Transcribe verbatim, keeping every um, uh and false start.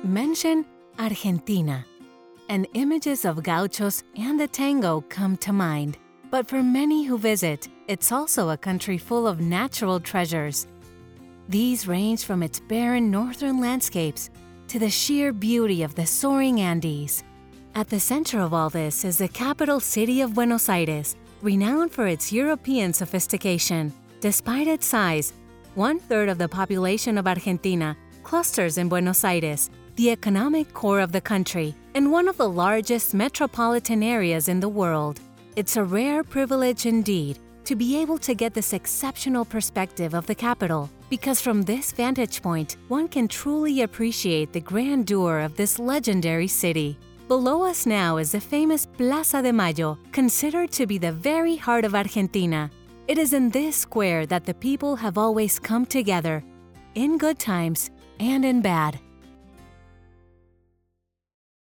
Mention Argentina, and images of gauchos and the tango come to mind. But for many who visit, it's also a country full of natural treasures. These range from its barren northern landscapes to the sheer beauty of the soaring Andes. At the center of all this is the capital city of Buenos Aires, renowned for its European sophistication. Despite its size, one-third of the population of Argentina clusters in Buenos Aires, the economic core of the country and one of the largest metropolitan areas in the world. It's a rare privilege indeed to be able to get this exceptional perspective of the capital, because from this vantage point, one can truly appreciate the grandeur of this legendary city. Below us now is the famous Plaza de Mayo, considered to be the very heart of Argentina. It is in this square that the people have always come together, in good times and in bad.